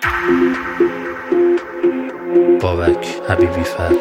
بابک حبیبی فر.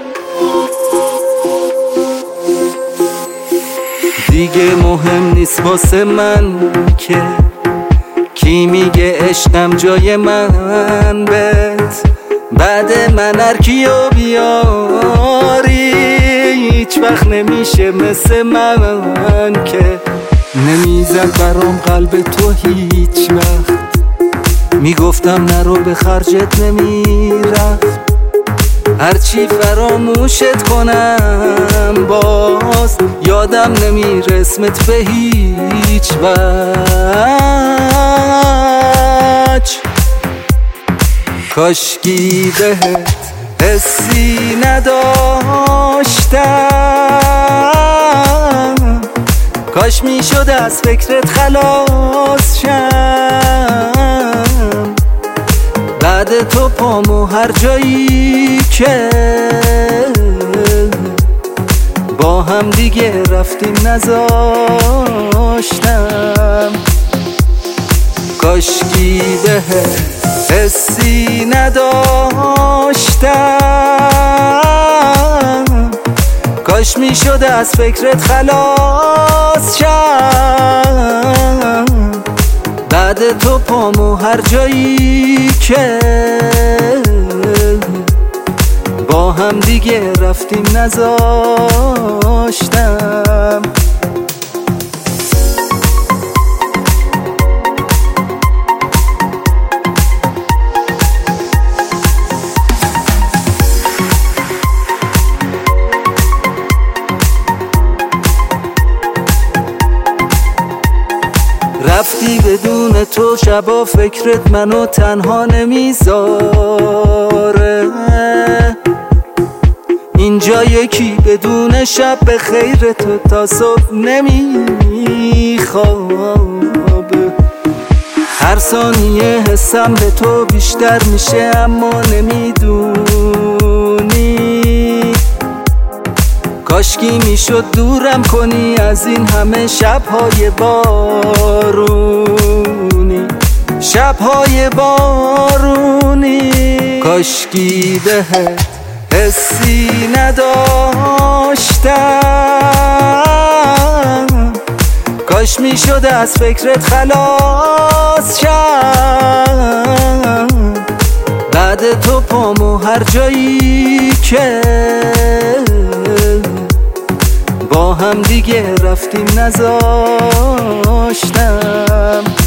دیگه مهم نیست واسه من که کی میگه عشقم جای من بهت. بعد من هر کیو بیاری هیچ وقت نمیشه مثل من که نمیزد برام قلب تو هیچ وقت. میگفتم نرو به خرجت نمیرفت. هرچی فراموشت کنم باز یادم نمیره اسمت به هیچ وجه. کاشکی بهت حسی نداشتم، کاش میشد از فکرت خلاص شم. بعد تو پامو هر جایی که با هم دیگه رفتیم نذاشتم. کاشکی بهت حسی نداشتم، کاش میشد از فکرت خلاص شم. بعد تو پامو هر جایی که با هم دیگه رفتیم نذاشتم. رفتی بدون تو شبا فکرت منو تنها نمیذاره. اینجا یکی بدون شب به خیر تو تا صبح نمیخوابه. هر ثانیه حسم به تو بیشتر میشه اما نمیدونی. کاشکی میشد دورم کنی از این همه شبهای بارونی، شبهای بارونی. کاشکی بهت حسی نداشتم، کاش میشد از فکرت خلاص شم. بعد تو پامو هر جایی که با هم دیگه رفتیم نذاشتم.